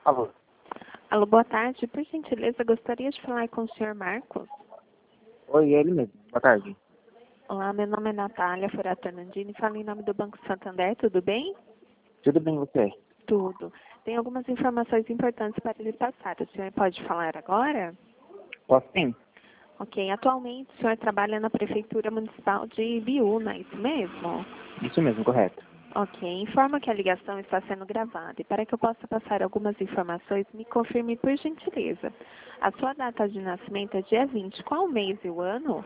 Alô? Alô, boa tarde. Por gentileza, gostaria de falar com o senhor Marcos. Oi, ele mesmo. Boa tarde. Olá, meu nome é Natália Furato Nandini, falo em nome do Banco Santander, tudo bem? Tudo bem, você? Tudo. Tem algumas informações importantes para lhe passar. O senhor pode falar agora? Posso sim? Ok. Atualmente, o senhor trabalha na Prefeitura Municipal de Ibiúna, é isso mesmo? Isso mesmo, correto. Ok. Informa que a ligação está sendo gravada e para que eu possa passar algumas informações, me confirme por gentileza. A sua data de nascimento é dia 20. Qual o mês e o ano?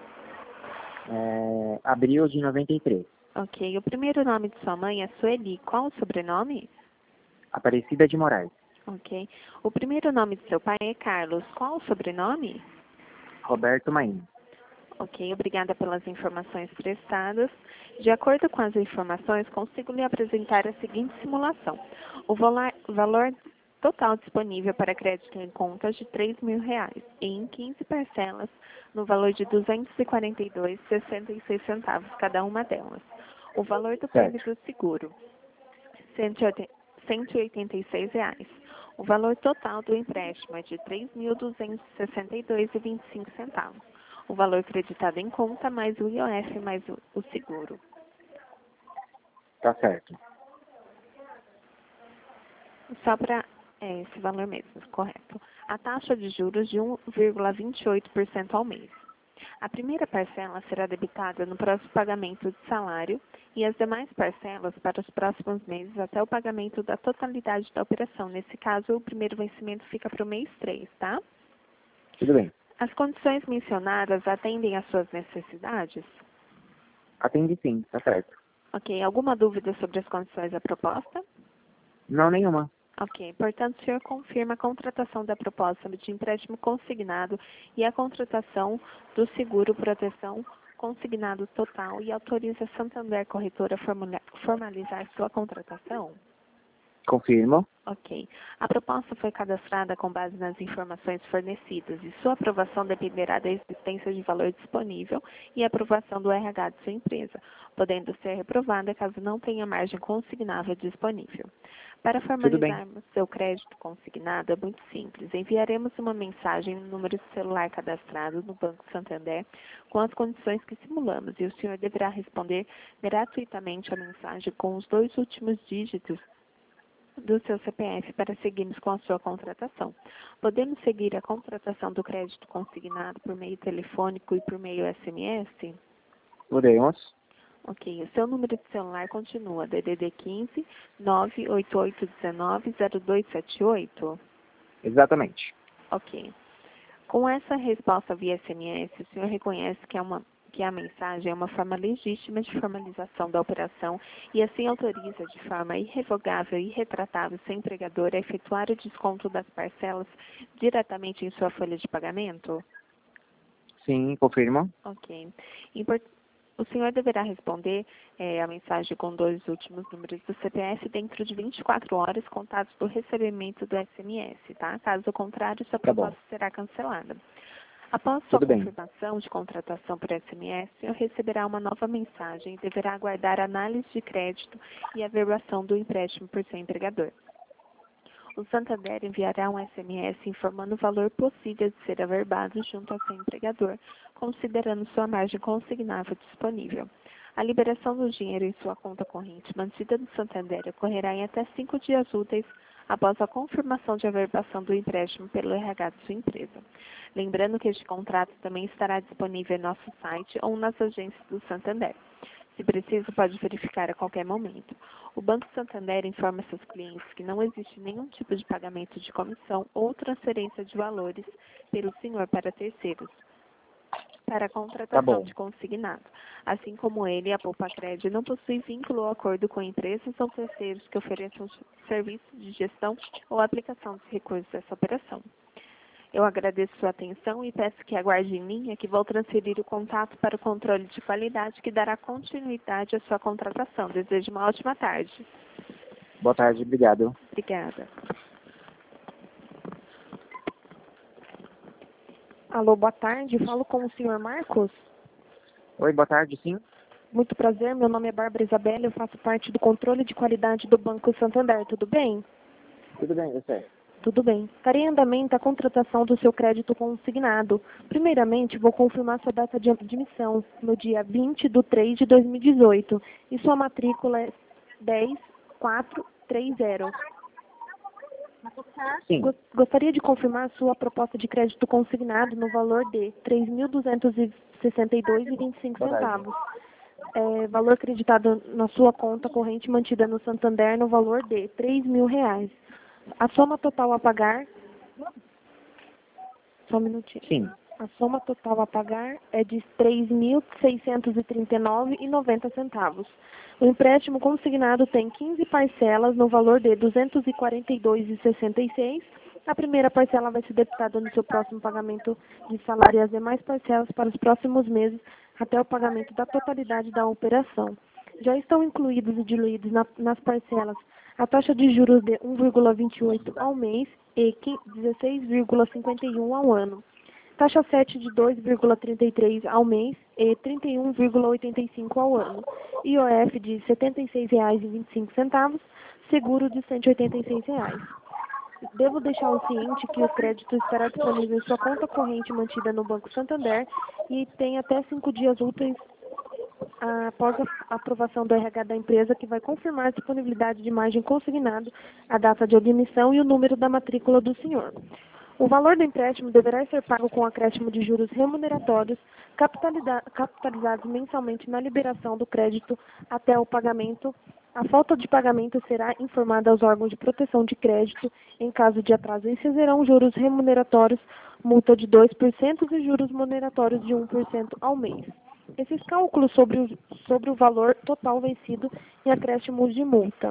Abril de 93. Ok. O primeiro nome de sua mãe é Sueli. Qual o sobrenome? Aparecida de Moraes. Ok. O primeiro nome de seu pai é Carlos. Qual o sobrenome? Roberto Maim. Ok. Obrigada pelas informações prestadas. De acordo com as informações, consigo lhe apresentar a seguinte simulação. O valor total disponível para crédito em contas de R$ 3.000 em 15 parcelas no valor de R$ 242,66 cada uma delas. O valor do prêmio do seguro, R$ 186. O valor total do empréstimo é de R$ 3.262,25. O valor creditado em conta mais o IOF mais o seguro. Tá certo. Só para esse valor mesmo, correto. A taxa de juros de 1,28% ao mês. A primeira parcela será debitada no próximo pagamento de salário e as demais parcelas para os próximos meses até o pagamento da totalidade da operação. Nesse caso, o primeiro vencimento fica para o mês 3, tá? Tudo bem. As condições mencionadas atendem às suas necessidades? Atende sim, tá certo. Ok. Alguma dúvida sobre as condições da proposta? Não, nenhuma. Ok. Portanto, o senhor confirma a contratação da proposta de empréstimo consignado e a contratação do seguro proteção consignado total e autoriza a Santander Corretora a formalizar sua contratação? Confirmo. Ok. A proposta foi cadastrada com base nas informações fornecidas e sua aprovação dependerá da existência de valor disponível e aprovação do RH de sua empresa, podendo ser reprovada caso não tenha margem consignável disponível. Para Tudo bem. formalizarmos seu crédito consignado é muito simples. Enviaremos uma mensagem no número de celular cadastrado no Banco Santander com as condições que simulamos e o senhor deverá responder gratuitamente a mensagem com os 2 últimos dígitos do seu CPF para seguirmos com a sua contratação. Podemos seguir a contratação do crédito consignado por meio telefônico e por meio SMS? Podemos. Ok. O seu número de celular continua DDD 15 98819 0278? Exatamente. Ok. Com essa resposta via SMS, o senhor reconhece que a mensagem é uma forma legítima de formalização da operação e assim autoriza de forma irrevogável e irretratável seu empregador a efetuar o desconto das parcelas diretamente em sua folha de pagamento? Sim, confirmo. Ok. O senhor deverá responder a mensagem com 2 últimos números do CPF dentro de 24 horas contados do recebimento do SMS, tá? Caso contrário, sua Tá bom. proposta será cancelada. Após sua Tudo bem. confirmação de contratação por SMS, o senhor receberá uma nova mensagem e deverá aguardar análise de crédito e averbação do empréstimo por seu empregador. O Santander enviará um SMS informando o valor possível de ser averbado junto ao seu empregador, considerando sua margem consignável disponível. A liberação do dinheiro em sua conta corrente mantida no Santander ocorrerá em até 5 dias úteis após a confirmação de averbação do empréstimo pelo RH de sua empresa. Lembrando que este contrato também estará disponível em nosso site ou nas agências do Santander. Se preciso, pode verificar a qualquer momento. O Banco Santander informa seus clientes que não existe nenhum tipo de pagamento de comissão ou transferência de valores pelo senhor para terceiros, para a Tá contratação bom. de consignado. Assim como ele, a Poupa-Cred não possui vínculo ou acordo com empresas ou terceiros que ofereçam serviços de gestão ou aplicação dos recursos dessa operação. Eu agradeço sua atenção e peço que aguarde em linha que vou transferir o contato para o controle de qualidade que dará continuidade à sua contratação. Desejo uma ótima tarde. Boa tarde, obrigado. Obrigada. Alô, boa tarde. Falo com o senhor Marcos. Oi, boa tarde, sim. Muito prazer. Meu nome é Bárbara Isabela. Eu faço parte do controle de qualidade do Banco Santander. Tudo bem? Tudo bem, você? Tudo bem. Estará em andamento a contratação do seu crédito consignado. Primeiramente, vou confirmar sua data de admissão, no dia 20/3/2018, e sua matrícula é 10430. Sim. Gostaria de confirmar sua proposta de crédito consignado no valor de R$ 3.262,25. Valor acreditado na sua conta corrente mantida no Santander no valor de R$ 3.000. A soma total a pagar... Só um minutinho. Sim. A soma total a pagar é de R$ 3.639,90. O empréstimo consignado tem 15 parcelas no valor de R$ 242,66. A primeira parcela vai ser debitada no seu próximo pagamento de salário e as demais parcelas para os próximos meses até o pagamento da totalidade da operação. Já estão incluídos e diluídos nas parcelas a taxa de juros de 1,28 ao mês e 16,51 ao ano. Taxa 7 de 2,33 ao mês e 31,85 ao ano. IOF de R$ 76,25, seguro de R$ 186. Devo deixar o ciente que o crédito estará disponível em sua conta corrente mantida no Banco Santander e tem até 5 dias úteis após a aprovação do RH da empresa, que vai confirmar a disponibilidade de margem consignado, a data de admissão e o número da matrícula do senhor. O valor do empréstimo deverá ser pago com acréscimo de juros remuneratórios, capitalizados mensalmente na liberação do crédito até o pagamento. A falta de pagamento será informada aos órgãos de proteção de crédito. Em caso de atraso, incidirão juros remuneratórios, multa de 2% e juros moneratórios de 1% ao mês. Esses cálculos sobre o valor total vencido em acréscimos de multa.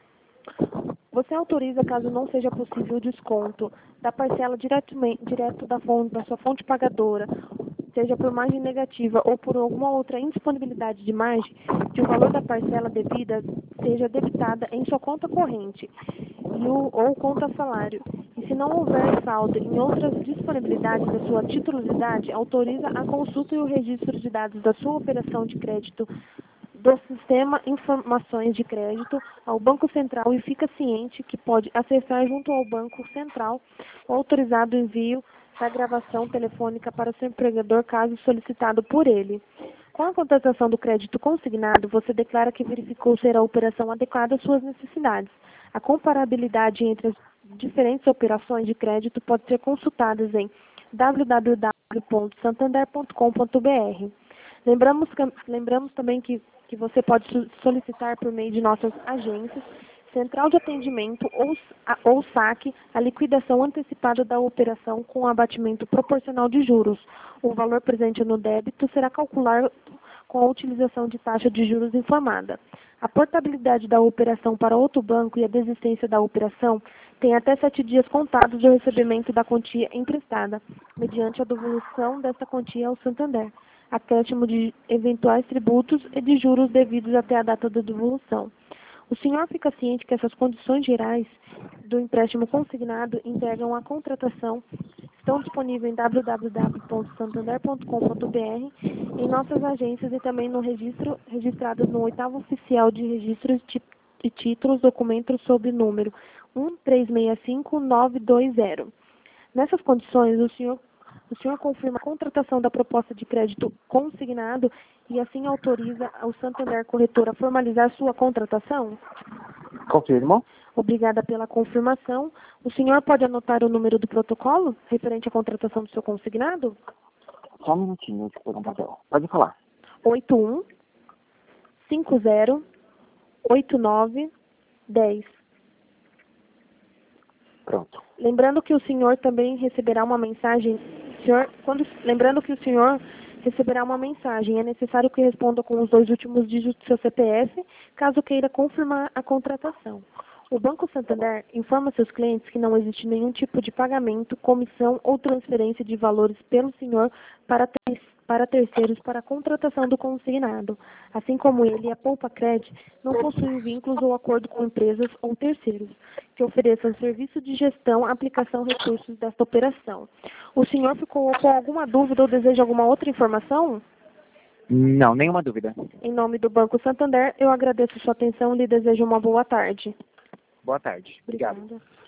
Você autoriza, caso não seja possível o desconto da parcela direto da sua fonte pagadora, seja por margem negativa ou por alguma outra indisponibilidade de margem, que o valor da parcela devida seja debitada em sua conta corrente ou conta salário. E se não houver saldo em outras disponibilidades da sua titularidade, autoriza a consulta e o registro de dados da sua operação de crédito do Sistema Informações de Crédito ao Banco Central e fica ciente que pode acessar junto ao Banco Central o autorizado envio da gravação telefônica para o seu empregador, caso solicitado por ele. Com a contratação do crédito consignado, você declara que verificou ser a operação adequada às suas necessidades. A comparabilidade entre as diferentes operações de crédito pode ser consultada em www.santander.com.br. Lembramos também que você pode solicitar por meio de nossas agências, central de atendimento ou saque, a liquidação antecipada da operação com abatimento proporcional de juros. O valor presente no débito será calculado com a utilização de taxa de juros informada. A portabilidade da operação para outro banco e a desistência da operação tem até 7 dias contados do recebimento da quantia emprestada, mediante a devolução desta quantia ao Santander, acréscimo de eventuais tributos e de juros devidos até a data da devolução. O senhor fica ciente que essas condições gerais do empréstimo consignado integram a contratação, estão disponíveis em www.santander.com.br, em nossas agências e também no registrados no 8º Oficial de Registros e Títulos, documento sob número 1365920. Nessas condições, o senhor confirma a contratação da proposta de crédito consignado e assim autoriza ao Santander Corretora a formalizar sua contratação? Confirmo. Obrigada pela confirmação. O senhor pode anotar o número do protocolo referente à contratação do seu consignado? Só um minutinho, deixa eu pegar um papel. Pode falar. 81 50 89 10. Pronto. Lembrando que o senhor também receberá uma mensagem. Lembrando que o senhor receberá uma mensagem. É necessário que responda com os 2 últimos dígitos do seu CPF, caso queira confirmar a contratação. O Banco Santander informa seus clientes que não existe nenhum tipo de pagamento, comissão ou transferência de valores pelo senhor para terceiros para a contratação do consignado. Assim como ele, a Poupa Cred não possui vínculos ou acordo com empresas ou terceiros que ofereçam serviço de gestão, aplicação, recursos desta operação. O senhor ficou com alguma dúvida ou deseja alguma outra informação? Não, nenhuma dúvida. Em nome do Banco Santander, eu agradeço sua atenção e lhe desejo uma boa tarde. Boa tarde. Obrigado. Obrigada.